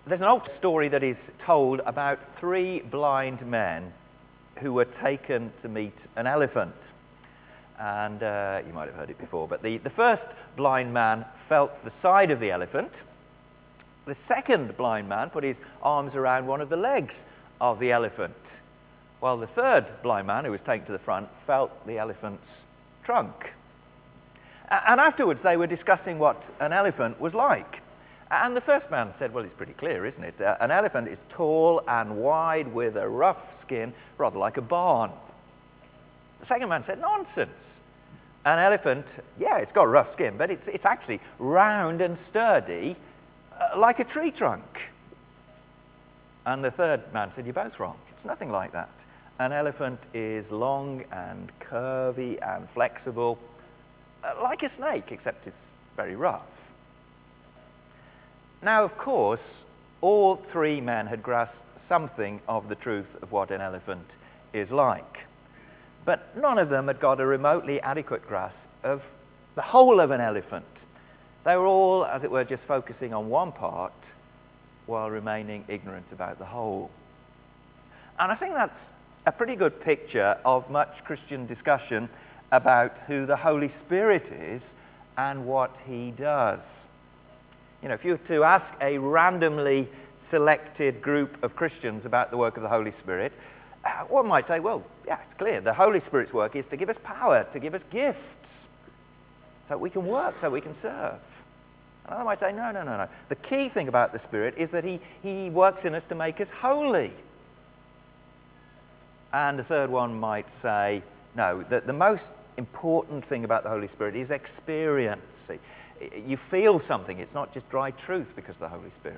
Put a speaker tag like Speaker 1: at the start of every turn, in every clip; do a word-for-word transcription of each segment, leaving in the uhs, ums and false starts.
Speaker 1: There's an old story that is told about three blind men who were taken to meet an elephant. And uh, you might have heard it before, but the, the first blind man felt the side of the elephant. The second blind man put his arms around one of the legs of the elephant, while the third blind man, who was taken to the front, felt the elephant's trunk. And afterwards they were discussing what an elephant was like. And the first man said, well, it's pretty clear, isn't it? Uh, an elephant is tall and wide with a rough skin, rather like a barn. The second man said, nonsense. An elephant, yeah, it's got a rough skin, but it's, it's actually round and sturdy, uh, like a tree trunk. And the third man said, you're both wrong. It's nothing like that. An elephant is long and curvy and flexible, uh, like a snake, except it's very rough. Now, of course, all three men had grasped something of the truth of what an elephant is like. But none of them had got a remotely adequate grasp of the whole of an elephant. They were all, as it were, just focusing on one part while remaining ignorant about the whole. And I think that's a pretty good picture of much Christian discussion about who the Holy Spirit is and what he does. You know, if you were to ask a randomly selected group of Christians about the work of the Holy Spirit, uh, one might say, well, yeah, it's clear. The Holy Spirit's work is to give us power, to give us gifts, so we can work, so we can serve. Another might say, no, no, no, no. The key thing about the Spirit is that he, he works in us to make us holy. And the third one might say, no, that the most important thing about the Holy Spirit is experience. See, you feel something. It's not just dry truth because of the Holy Spirit.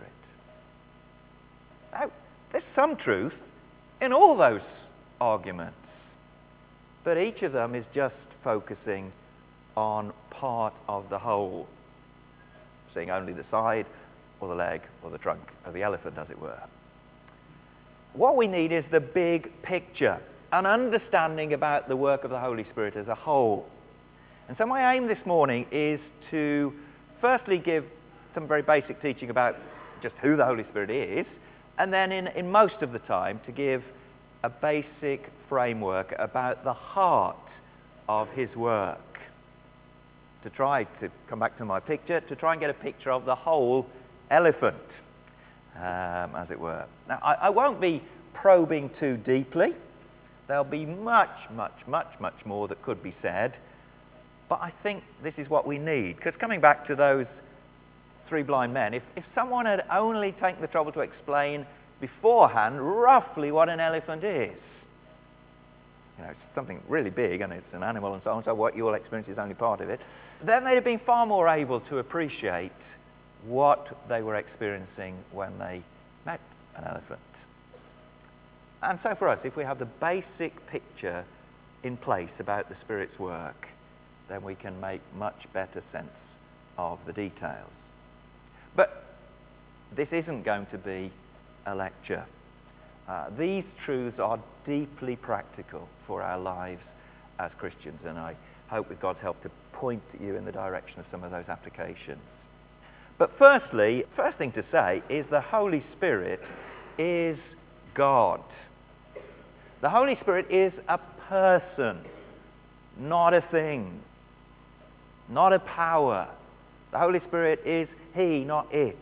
Speaker 1: Now, there's some truth in all those arguments, but each of them is just focusing on part of the whole, seeing only the side or the leg or the trunk of the elephant, as it were. What we need is the big picture, an understanding about the work of the Holy Spirit as a whole. And so my aim this morning is to firstly give some very basic teaching about just who the Holy Spirit is, and then in, in most of the time to give a basic framework about the heart of his work. To try to come back to my picture, to try and get a picture of the whole elephant, um, as it were. Now, I, I won't be probing too deeply. There'll be much, much, much, much more that could be said. But I think this is what we need. Because coming back to those three blind men, if, if someone had only taken the trouble to explain beforehand roughly what an elephant is, you know, it's something really big and it's an animal and so on, so what you'll experience is only part of it, then they'd have been far more able to appreciate what they were experiencing when they met an elephant. And so for us, if we have the basic picture in place about the Spirit's work, then we can make much better sense of the details. But this isn't going to be a lecture. Uh, these truths are deeply practical for our lives as Christians, and I hope with God's help to point you in the direction of some of those applications. But firstly, first thing to say is the Holy Spirit is God. The Holy Spirit is a person, not a thing, not a power. The Holy Spirit is he, not it.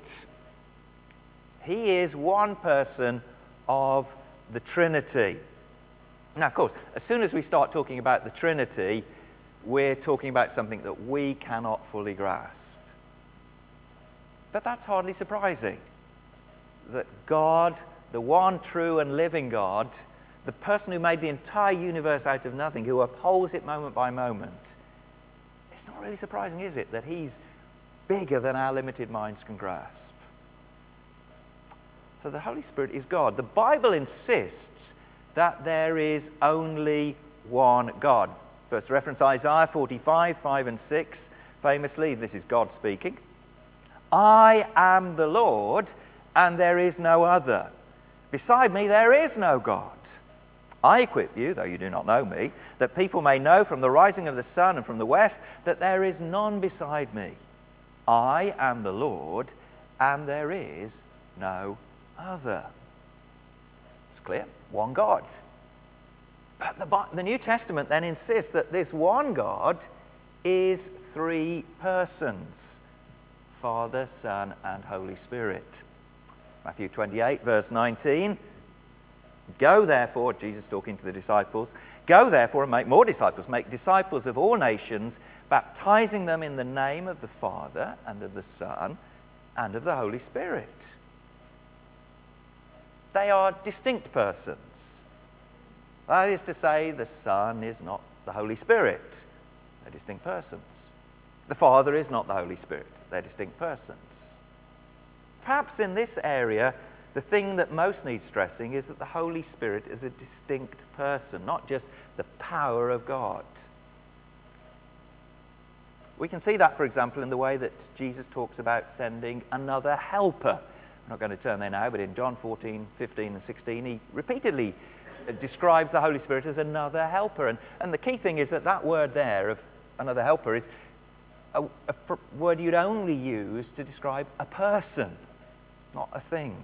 Speaker 1: He is one person of the Trinity. Now, of course, as soon as we start talking about the Trinity, we're talking about something that we cannot fully grasp. But that's hardly surprising. That God, the one true and living God, the person who made the entire universe out of nothing, who upholds it moment by moment, it's not really surprising, is it, that he's bigger than our limited minds can grasp. So the Holy Spirit is God. The Bible insists that there is only one God. First reference Isaiah forty-five, five and six, famously, this is God speaking. I am the Lord, and there is no other. Beside me there is no God. I equip you, though you do not know me, that people may know from the rising of the sun and from the west that there is none beside me. I am the Lord, and there is no other. It's clear, one God. But the, the New Testament then insists that this one God is three persons: Father, Son, and Holy Spirit. Matthew twenty-eight, verse nineteen. Go therefore, Jesus talking to the disciples, go therefore and make more disciples, make disciples of all nations, baptizing them in the name of the Father and of the Son and of the Holy Spirit. They are distinct persons. That is to say, the Son is not the Holy Spirit. They're distinct persons. The Father is not the Holy Spirit. They're distinct persons. Perhaps in this area, the thing that most needs stressing is that the Holy Spirit is a distinct person, not just the power of God. We can see that, for example, in the way that Jesus talks about sending another helper. I'm not going to turn there now, but in John fourteen, fifteen, and sixteen, he repeatedly describes the Holy Spirit as another helper. And, and the key thing is that that word there of another helper is a, a word you'd only use to describe a person, not a thing.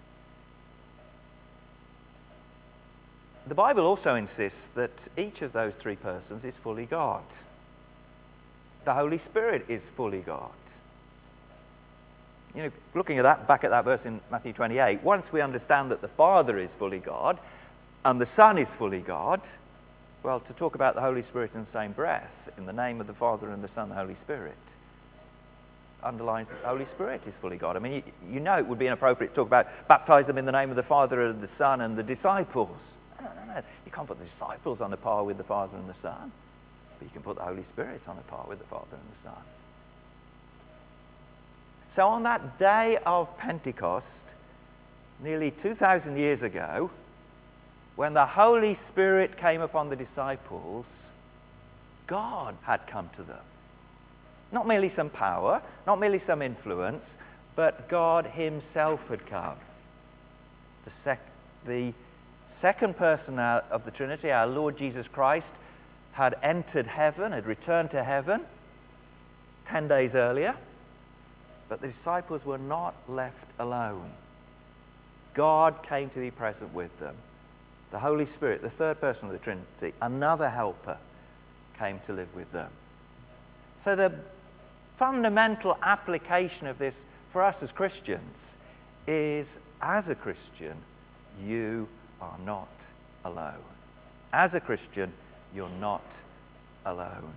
Speaker 1: The Bible also insists that each of those three persons is fully God. The Holy Spirit is fully God. You know, looking at that, back at that verse in Matthew twenty-eight, once we understand that the Father is fully God and the Son is fully God, well, to talk about the Holy Spirit in the same breath, in the name of the Father and the Son and the Holy Spirit, underlines that the Holy Spirit is fully God. I mean, you, you know it would be inappropriate to talk about baptize them in the name of the Father and the Son and the disciples. No, no, no. You can't put the disciples on a par with the Father and the Son. But you can put the Holy Spirit on a par with the Father and the Son. So on that day of Pentecost, nearly two thousand years ago, when the Holy Spirit came upon the disciples, God had come to them. Not merely some power, not merely some influence, but God himself had come. The, sec- the second person of the Trinity, our Lord Jesus Christ, had entered heaven, had returned to heaven ten days earlier, but the disciples were not left alone. God came to be present with them. The Holy Spirit, the third person of the Trinity, another helper, came to live with them. So the fundamental application of this for us as Christians is, as a Christian, you are not alone. As a Christian, you're not alone.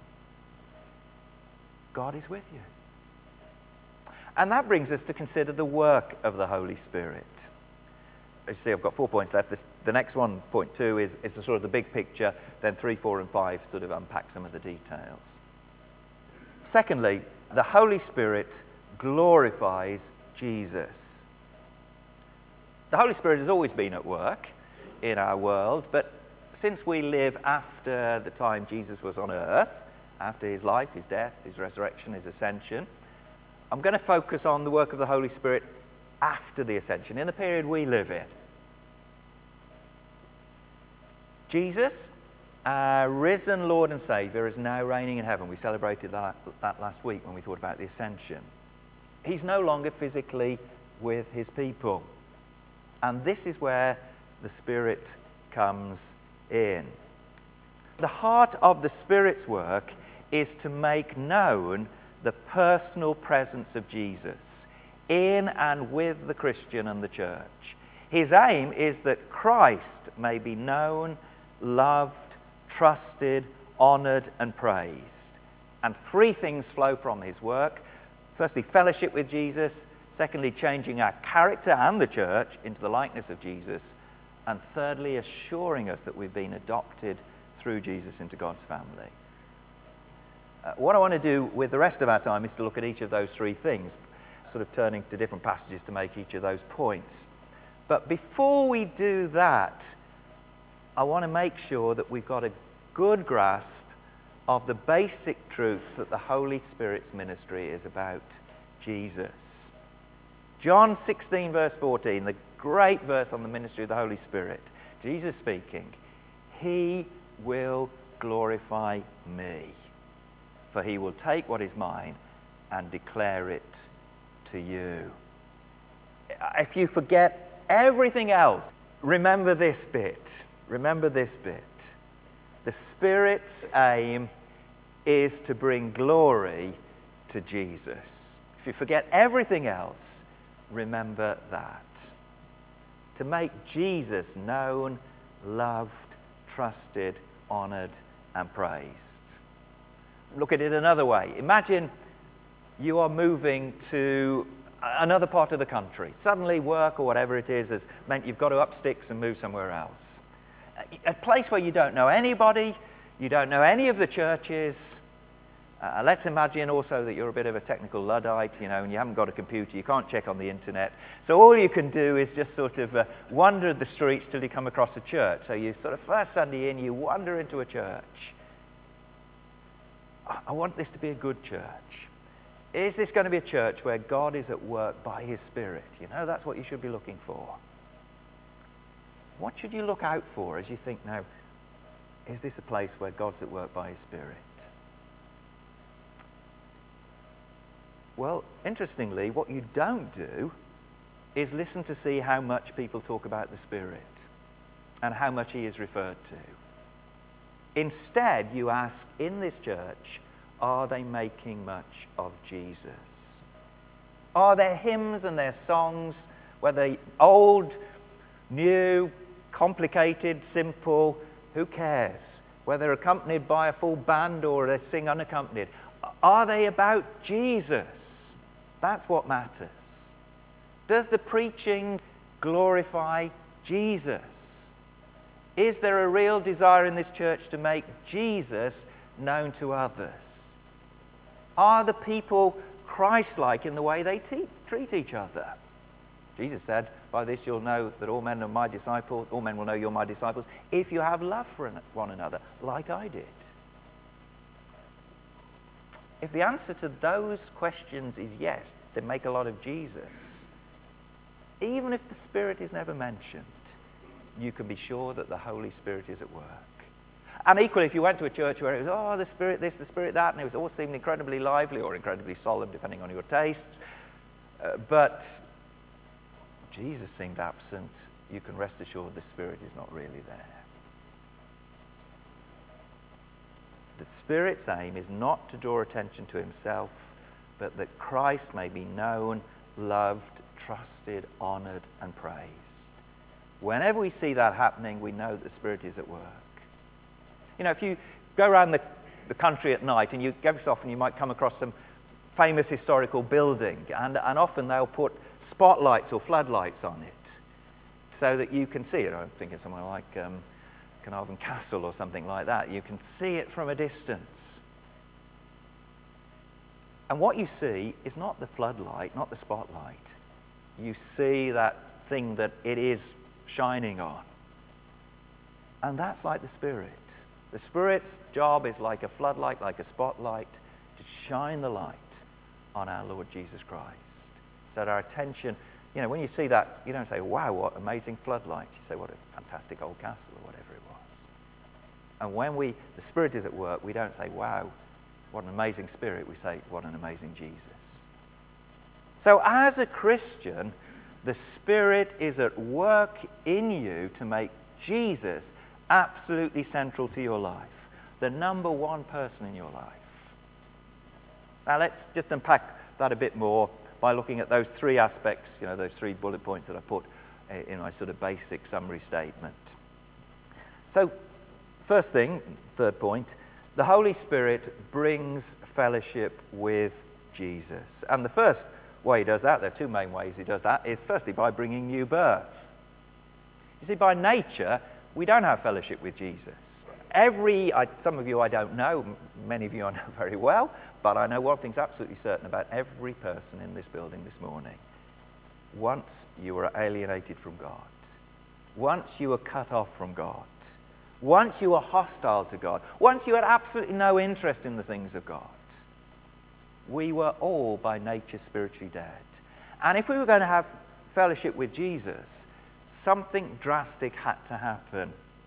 Speaker 1: God is with you. And that brings us to consider the work of the Holy Spirit. As you see, I've got four points left. This, the next one, point two, is, is the sort of the big picture. Then three, four, and five sort of unpack some of the details. Secondly, the Holy Spirit glorifies Jesus. The Holy Spirit has always been at work in our world, but since we live after the time Jesus was on earth, after his life, his death, his resurrection, his ascension, I'm going to focus on the work of the Holy Spirit after the ascension, in the period we live in. Jesus, our risen Lord and Saviour, is now reigning in heaven. We celebrated that, that last week when we thought about the ascension. He's no longer physically with his people. And this is where the Spirit comes in. The heart of the Spirit's work is to make known the personal presence of Jesus in and with the Christian and the church. His aim is that Christ may be known, loved, trusted, honoured, and praised. And three things flow from his work. Firstly, fellowship with Jesus. Secondly, changing our character and the church into the likeness of Jesus. And thirdly, assuring us that we've been adopted through Jesus into God's family. Uh, what I want to do with the rest of our time is to look at each of those three things, sort of turning to different passages to make each of those points. But before we do that, I want to make sure that we've got a good grasp of the basic truths that the Holy Spirit's ministry is about Jesus. John sixteen, verse fourteen, the great verse on the ministry of the Holy Spirit. Jesus speaking, "He will glorify me, for he will take what is mine and declare it to you." If you forget everything else, remember this bit. Remember this bit. The Spirit's aim is to bring glory to Jesus. If you forget everything else, remember that. To make Jesus known, loved, trusted, honoured, and praised. Look at it another way. Imagine you are moving to another part of the country. Suddenly work or whatever it is has meant you've got to up sticks and move somewhere else. A place where you don't know anybody, you don't know any of the churches. Uh, let's imagine also that you're a bit of a technical Luddite, you know, and you haven't got a computer, you can't check on the internet. So all you can do is just sort of uh, wander the streets till you come across a church. So you sort of first Sunday in, you wander into a church. I, I want this to be a good church. Is this going to be a church where God is at work by His Spirit? You know, that's what you should be looking for. What should you look out for as you think, now, is this a place where God's at work by His Spirit? Well, interestingly, what you don't do is listen to see how much people talk about the Spirit and how much He is referred to. Instead, you ask, in this church, are they making much of Jesus? Are their hymns and their songs, whether old, new, complicated, simple, who cares? Whether accompanied by a full band or they sing unaccompanied, are they about Jesus? That's what matters. Does the preaching glorify Jesus? Is there a real desire in this church to make Jesus known to others? Are the people Christ-like in the way they te- treat each other? Jesus said, by this you'll know that all men are my disciples, all men will know you're my disciples, if you have love for one another, like I did. If the answer to those questions is yes, then make a lot of Jesus. Even if the Spirit is never mentioned, you can be sure that the Holy Spirit is at work. And equally, if you went to a church where it was, oh, the Spirit this, the Spirit that, and it was all seemed incredibly lively or incredibly solemn, depending on your tastes, uh, but Jesus seemed absent, you can rest assured the Spirit is not really there. The Spirit's aim is not to draw attention to Himself, but that Christ may be known, loved, trusted, honoured, and praised. Whenever we see that happening, we know that the Spirit is at work. You know, if you go around the, the country at night, and you every so often you might come across some famous historical building, and, and often they'll put spotlights or floodlights on it so that you can see it. I'm thinking somewhere like um, Carnarvon Castle or something like that. You can see it from a distance. And what you see is not the floodlight, not the spotlight. You see that thing that it is shining on. And that's like the Spirit. The Spirit's job is like a floodlight, like a spotlight, to shine the light on our Lord Jesus Christ. So that our attention, you know, when you see that, you don't say, wow, what amazing floodlight. You say, what a fantastic old castle, or whatever it was. And when we, the Spirit is at work, we don't say, wow, what an amazing Spirit. We say, what an amazing Jesus. So as a Christian, the Spirit is at work in you to make Jesus absolutely central to your life, the number one person in your life. Now let's just unpack that a bit more by looking at those three aspects, you know, those three bullet points that I put in my sort of basic summary statement. So, first thing, third point, the Holy Spirit brings fellowship with Jesus. And the first way He does that, there are two main ways He does that, is firstly by bringing new birth. You see, by nature, we don't have fellowship with Jesus. Every, I, some of you I don't know, many of you I know very well, but I know one thing's absolutely certain about every person in this building this morning. Once you were alienated from God. Once you were cut off from God. Once you were hostile to God. Once you had absolutely no interest in the things of God. We were all by nature spiritually dead. And if we were going to have fellowship with Jesus, something drastic had to happen.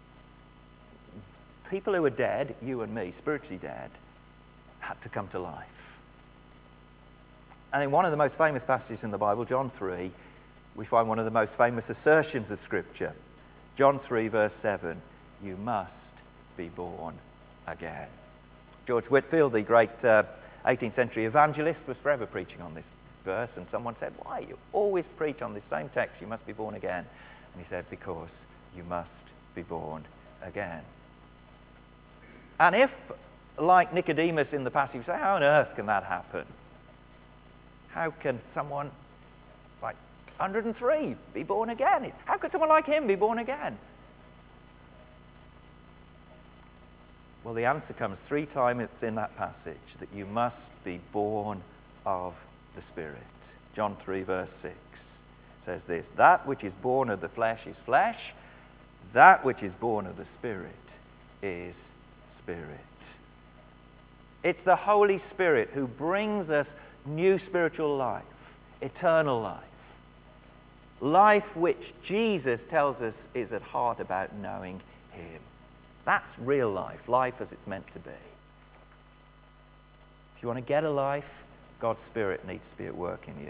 Speaker 1: People who were dead, you and me, spiritually dead, had to come to life. And in one of the most famous passages in the Bible, John three, we find one of the most famous assertions of Scripture. John three, verse seven, you must be born again. George Whitefield, the great uh, eighteenth century evangelist, was forever preaching on this verse, and someone said, why? You always preach on this same text, you must be born again. And he said, because you must be born again. And if, like Nicodemus in the passage, you say, how on earth can that happen? How can someone like one hundred and three be born again? How could someone like him be born again? Well, the answer comes three times in that passage, that you must be born of the Spirit. John three, verse six says this, that which is born of the flesh is flesh, that which is born of the Spirit is spirit. It's the Holy Spirit who brings us new spiritual life, eternal life. Life which Jesus tells us is at heart about knowing him. That's real life, life as it's meant to be. If you want to get a life, God's Spirit needs to be at work in you.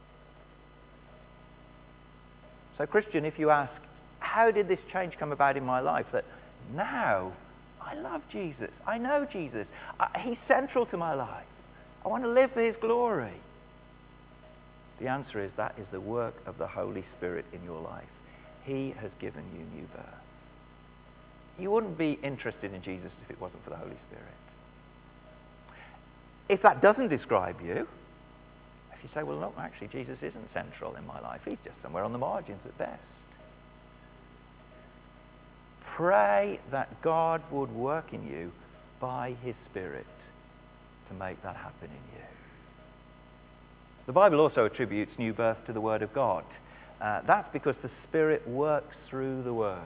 Speaker 1: So, Christian, if you ask, how did this change come about in my life? That now I love Jesus. I know Jesus. I, he's central to my life. I want to live for his glory. The answer is that is the work of the Holy Spirit in your life. He has given you new birth. You wouldn't be interested in Jesus if it wasn't for the Holy Spirit. If that doesn't describe you, if you say, well, look, actually, Jesus isn't central in my life. He's just somewhere on the margins at best. Pray that God would work in you by his Spirit to make that happen in you. The Bible also attributes new birth to the Word of God. Uh, that's because the Spirit works through the Word.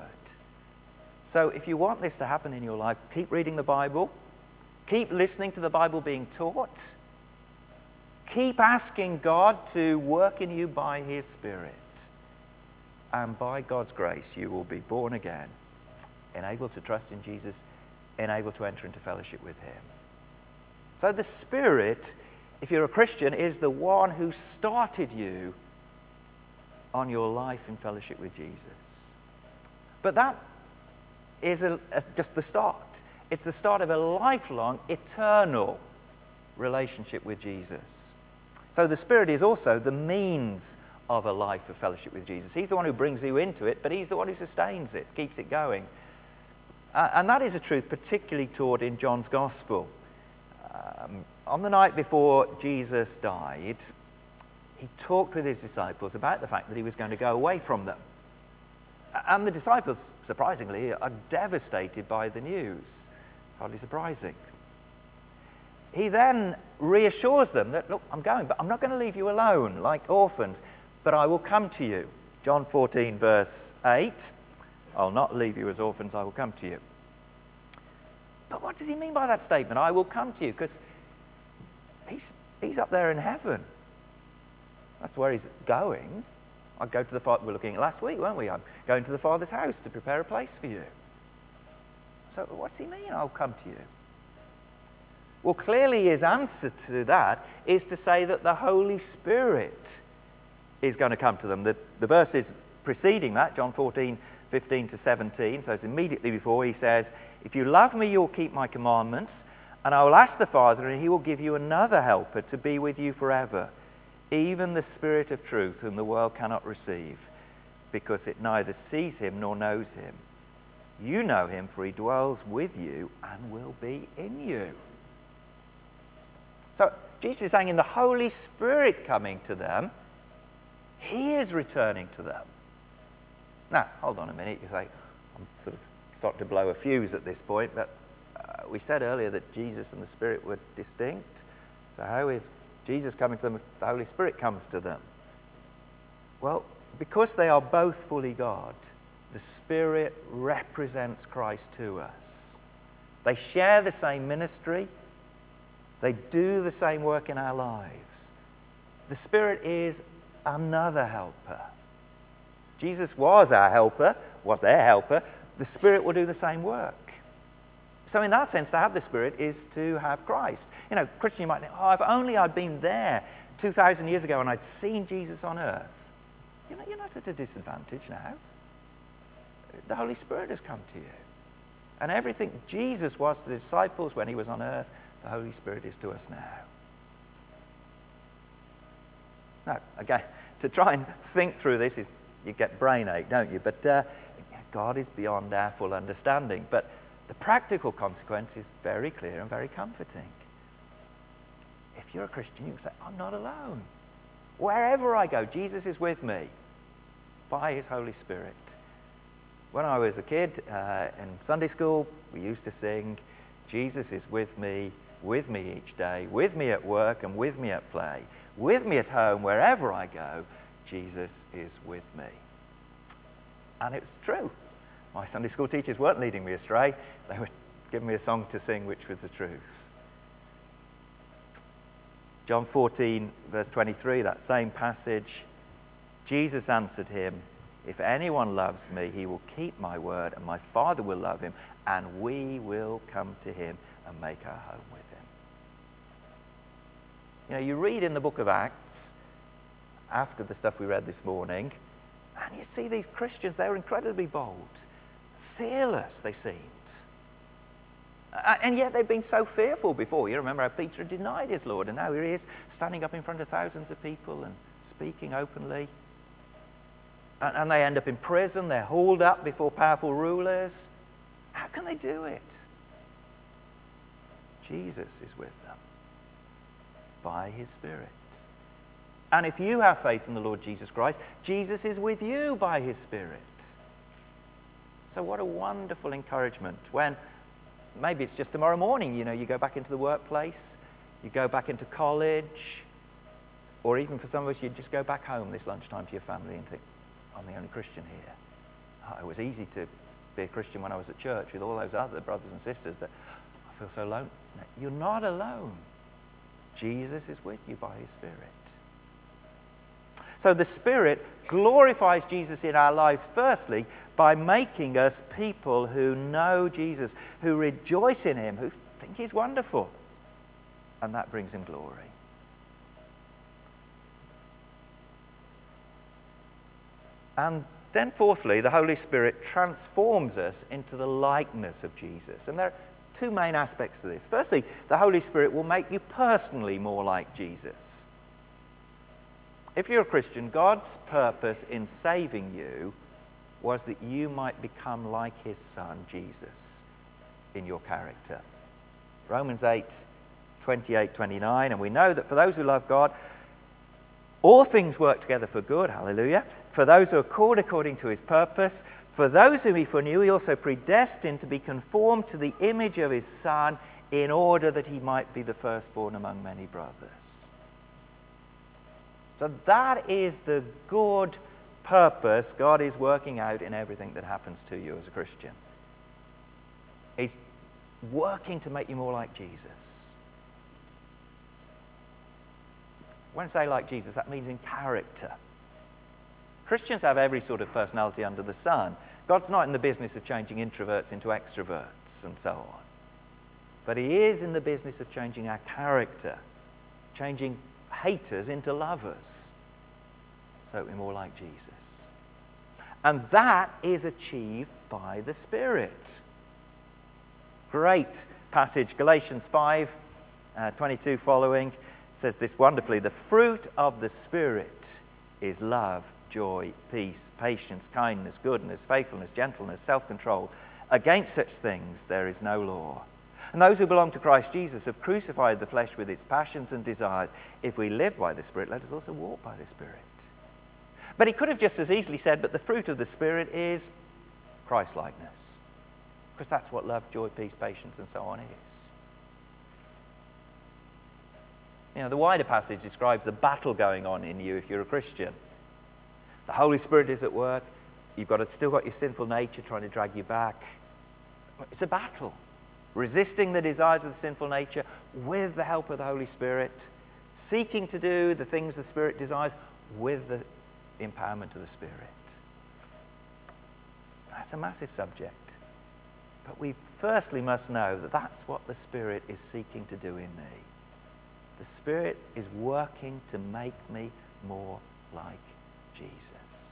Speaker 1: So if you want this to happen in your life, keep reading the Bible. Keep listening to the Bible being taught. Keep asking God to work in you by his Spirit. And by God's grace, you will be born again, enabled to trust in Jesus, enabled to enter into fellowship with him. So the Spirit, if you're a Christian, is the one who started you on your life in fellowship with Jesus. But that is a, a, just the start. It's the start of a lifelong, eternal relationship with Jesus. So the Spirit is also the means of a life of fellowship with Jesus. He's the one who brings you into it, but he's the one who sustains it, keeps it going. Uh, and that is a truth particularly taught in John's Gospel. Um, on the night before Jesus died, he talked with his disciples about the fact that he was going to go away from them. And the disciples, surprisingly, are devastated by the news. Hardly surprising. He then reassures them that, look, I'm going, but I'm not going to leave you alone like orphans, but I will come to you. John fourteen, verse eight, I'll not leave you as orphans, I will come to you. But what does he mean by that statement? I will come to you, because he's, he's up there in heaven. That's where he's going. I go to the Father, we were looking at last week, weren't we? I'm going to the Father's house to prepare a place for you. So what's he mean, I'll come to you? Well, clearly his answer to that is to say that the Holy Spirit is going to come to them. The, the verses preceding that, John fourteen, fifteen to seventeen, so it's immediately before, he says, if you love me, you'll keep my commandments, and I will ask the Father, and he will give you another helper to be with you forever, even the Spirit of truth, whom the world cannot receive, because it neither sees him nor knows him. You know him, for he dwells with you and will be in you. So Jesus is saying in the Holy Spirit coming to them, he is returning to them. Now, hold on a minute. You say, I'm sort of starting to blow a fuse at this point, but uh, we said earlier that Jesus and the Spirit were distinct. So how is Jesus coming to them if the Holy Spirit comes to them? Well, because they are both fully God, the Spirit represents Christ to us. They share the same ministry. They do the same work in our lives. The Spirit is another helper. Jesus was our helper, was their helper. The Spirit will do the same work. So in that sense, to have the Spirit is to have Christ. You know, Christian, you might think, oh, if only I'd been there two thousand years ago and I'd seen Jesus on earth. You know, you're not at a disadvantage now. The Holy Spirit has come to you. And everything Jesus was to the disciples when he was on earth, the Holy Spirit is to us now. Now, again, to try and think through this, is you get brain ache, don't you? But uh, God is beyond our full understanding. But the practical consequence is very clear and very comforting. If you're a Christian, you can say, I'm not alone. Wherever I go, Jesus is with me by his Holy Spirit. When I was a kid uh, in Sunday school, we used to sing, Jesus is with me, with me each day, with me at work and with me at play, with me at home, wherever I go, Jesus is with me. And it was true. My Sunday school teachers weren't leading me astray. They were giving me a song to sing which was the truth. John fourteen, verse twenty-three, that same passage, Jesus answered him, if anyone loves me, he will keep my word, and my Father will love him, and we will come to him and make our home with him. You know, you read in the book of Acts, after the stuff we read this morning, and you see these Christians, they were incredibly bold. Fearless, they seemed. And yet they've been so fearful before. You remember how Peter denied his Lord, and now here he is standing up in front of thousands of people and speaking openly. And they end up in prison. They're hauled up before powerful rulers. How can they do it? Jesus is with them by his Spirit. And if you have faith in the Lord Jesus Christ, Jesus is with you by his Spirit. So what a wonderful encouragement when maybe it's just tomorrow morning, you know, you go back into the workplace, you go back into college, or even for some of us, you just go back home this lunchtime to your family and think, I'm the only Christian here. Oh, it was easy to be a Christian when I was at church with all those other brothers and sisters, but I feel so alone. No, you're not alone. Jesus is with you by his Spirit. So the Spirit glorifies Jesus in our lives, firstly, by making us people who know Jesus, who rejoice in him, who think he's wonderful. And that brings him glory. And then fourthly, the Holy Spirit transforms us into the likeness of Jesus. And there are two main aspects to this. Firstly, the Holy Spirit will make you personally more like Jesus. If you're a Christian, God's purpose in saving you was that you might become like his Son, Jesus, in your character. Romans eight, twenty-eight, twenty-nine, and we know that for those who love God, all things work together for good, hallelujah, for those who are called according to his purpose. For those whom he foreknew, he also predestined to be conformed to the image of his Son, in order that he might be the firstborn among many brothers. So that is the good purpose God is working out in everything that happens to you as a Christian. He's working to make you more like Jesus. When I say like Jesus, that means in character. Christians have every sort of personality under the sun. God's not in the business of changing introverts into extroverts and so on. But he is in the business of changing our character, changing haters into lovers, so that we're more like Jesus. And that is achieved by the Spirit. Great passage, Galatians five, uh, twenty-two following, says this wonderfully: the fruit of the Spirit is love, joy, peace, patience, kindness, goodness, faithfulness, gentleness, self-control. Against such things there is no law. And those who belong to Christ Jesus have crucified the flesh with its passions and desires. If we live by the Spirit, let us also walk by the Spirit. But he could have just as easily said, but the fruit of the Spirit is Christ-likeness. Because that's what love, joy, peace, patience, and so on is. You know, the wider passage describes the battle going on in you if you're a Christian. The Holy Spirit is at work. You've got still got your sinful nature trying to drag you back. It's a battle. Resisting the desires of the sinful nature with the help of the Holy Spirit. Seeking to do the things the Spirit desires with the empowerment of the Spirit. That's a massive subject. But we firstly must know that that's what the Spirit is seeking to do in me. The Spirit is working to make me more like Jesus.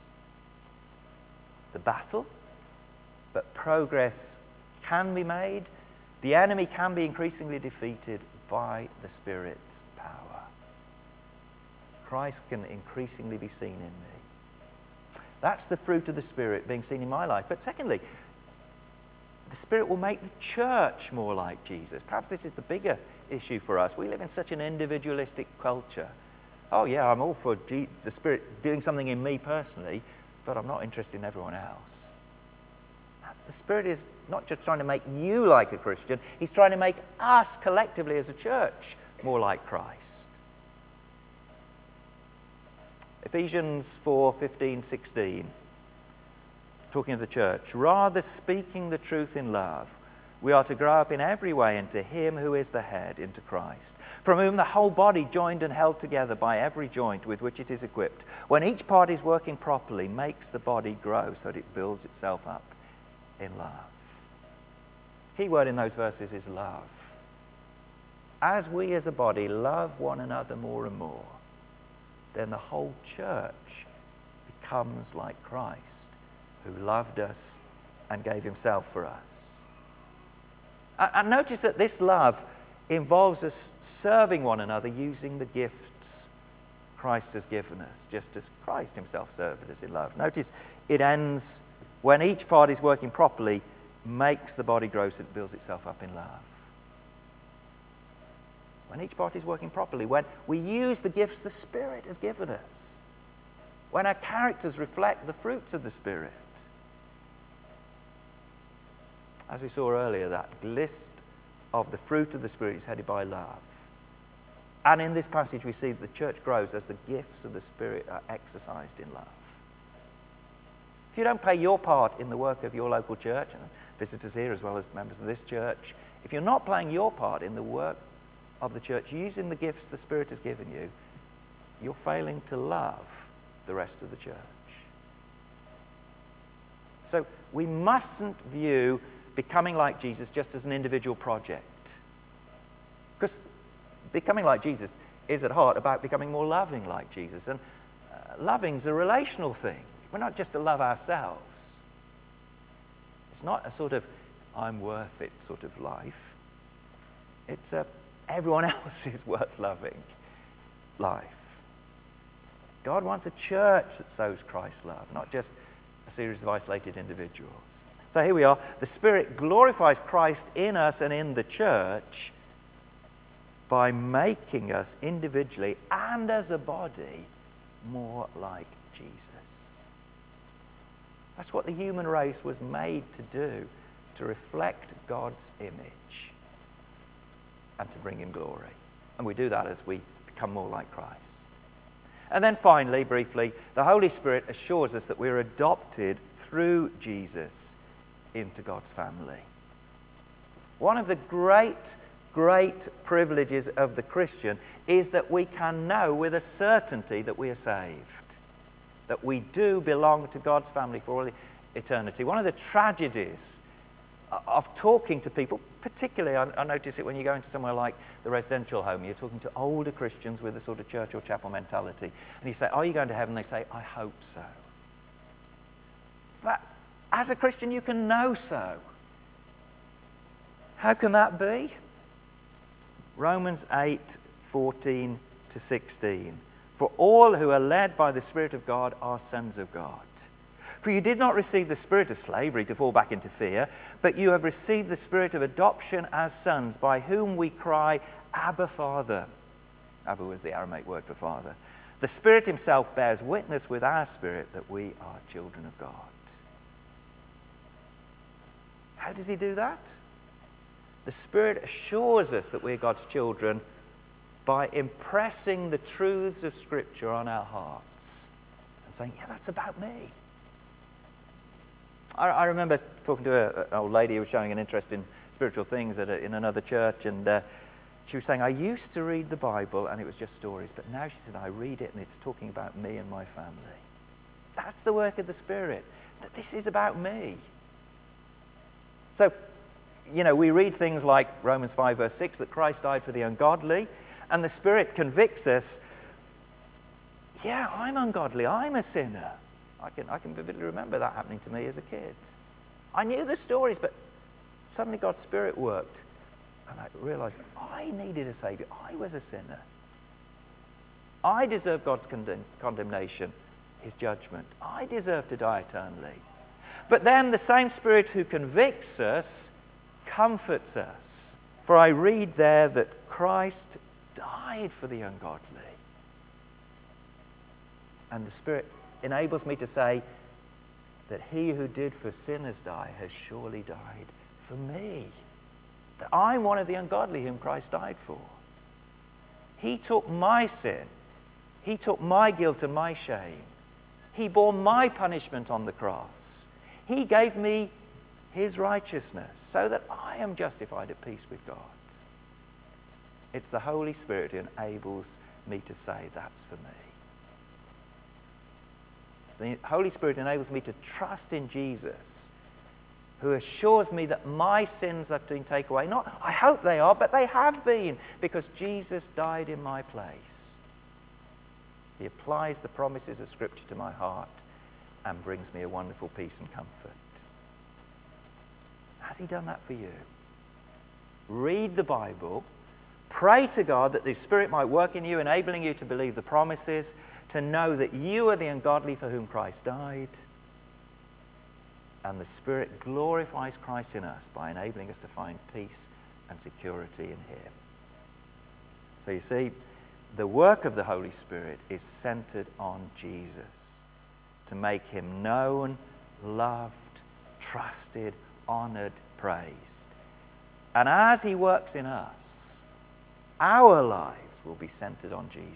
Speaker 1: the battle, but progress can be made. The enemy can be increasingly defeated by the Spirit's power. Christ can increasingly be seen in me. That's the fruit of the Spirit being seen in my life. But secondly, the Spirit will make the church more like Jesus. Perhaps this is the bigger issue for us. We live in such an individualistic culture. Oh yeah, I'm all for G- the Spirit doing something in me personally, but I'm not interested in everyone else. The Spirit is not just trying to make you like a Christian, He's trying to make us collectively as a church more like Christ. Ephesians four, fifteen, sixteen, talking of the church. Rather, speaking the truth in love, we are to grow up in every way into Him who is the head, into Christ, from whom the whole body, joined and held together by every joint with which it is equipped, when each part is working properly, makes the body grow so that it builds itself up in love. Key word in those verses is love. As we as a body love one another more and more, then the whole church becomes like Christ, who loved us and gave Himself for us. And notice that this love involves us serving one another using the gifts Christ has given us, just as Christ Himself served us in love. Notice it ends, when each part is working properly, makes the body grow so it builds itself up in love. When each part is working properly, when we use the gifts the Spirit has given us, when our characters reflect the fruits of the Spirit. As we saw earlier, that list of the fruit of the Spirit is headed by love. And in this passage we see that the church grows as the gifts of the Spirit are exercised in love. If you don't play your part in the work of your local church, and visitors here as well as members of this church, if you're not playing your part in the work of the church using the gifts the Spirit has given you, you're failing to love the rest of the church. So we mustn't view becoming like Jesus just as an individual project. Because becoming like Jesus is at heart about becoming more loving like Jesus. And uh, loving's a relational thing. We're not just to love ourselves. It's not a sort of I'm worth it sort of life. It's a everyone else is worth loving life. God wants a church that sows Christ's love, not just a series of isolated individuals. So here we are. The Spirit glorifies Christ in us and in the church by making us individually and as a body more like Jesus. That's what the human race was made to do, to reflect God's image and to bring Him glory. And we do that as we become more like Christ. And then finally, briefly, the Holy Spirit assures us that we're adopted through Jesus into God's family. One of the great, great privileges of the Christian is that we can know with a certainty that we are saved, that we do belong to God's family for all eternity. One of the tragedies of talking to people, particularly I, I notice it when you go into somewhere like the residential home, you're talking to older Christians with a sort of church or chapel mentality, and you say, are you going to heaven? They say, I hope so. But as a Christian, you can know so. How can that be? Romans eight, fourteen to sixteen. For all who are led by the Spirit of God are sons of God. For you did not receive the spirit of slavery to fall back into fear, but you have received the spirit of adoption as sons, by whom we cry, Abba, Father. Abba was the Aramaic word for father. The Spirit Himself bears witness with our spirit that we are children of God. How does He do that? The Spirit assures us that we're God's children by impressing the truths of Scripture on our hearts and saying, yeah, that's about me. I, I remember talking to a, an old lady who was showing an interest in spiritual things at a, in another church, and uh, she was saying, I used to read the Bible and it was just stories, but now she said, I read it and it's talking about me and my family. That's the work of the Spirit, that this is about me. So, you know, we read things like Romans five verse six, that Christ died for the ungodly, and the Spirit convicts us, yeah, I'm ungodly, I'm a sinner. I can, I can vividly remember that happening to me as a kid. I knew the stories, but suddenly God's Spirit worked, and I realized I needed a Savior. I was a sinner. I deserve God's condemn- condemnation, his judgment. I deserve to die eternally. But then the same Spirit who convicts us comforts us. For I read there that Christ died for the ungodly. And the Spirit enables me to say that he who did for sinners die has surely died for me. That I'm one of the ungodly whom Christ died for. He took my sin. He took my guilt and my shame. He bore my punishment on the cross. He gave me his righteousness so that I am justified at peace with God. It's the Holy Spirit who enables me to say that's for me. The Holy Spirit enables me to trust in Jesus, who assures me that my sins have been taken away. Not, I hope they are, but they have been, because Jesus died in my place. He applies the promises of Scripture to my heart and brings me a wonderful peace and comfort. Has he done that for you? Read the Bible. Pray to God that the Spirit might work in you, enabling you to believe the promises, to know that you are the ungodly for whom Christ died. And the Spirit glorifies Christ in us by enabling us to find peace and security in him. So you see, the work of the Holy Spirit is centered on Jesus, to make him known, loved, trusted, honored, praised. And as he works in us, our lives will be centered on Jesus.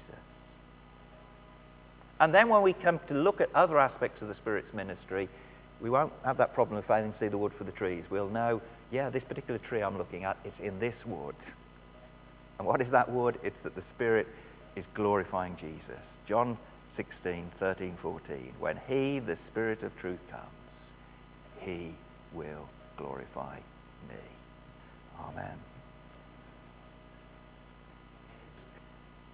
Speaker 1: And then when we come to look at other aspects of the Spirit's ministry, we won't have that problem of failing to see the wood for the trees. We'll know, yeah, this particular tree I'm looking at, it's in this wood. And what is that wood? It's that the Spirit is glorifying Jesus. John sixteen, thirteen, fourteen. When he, the Spirit of truth, comes, he will glorify me. Amen.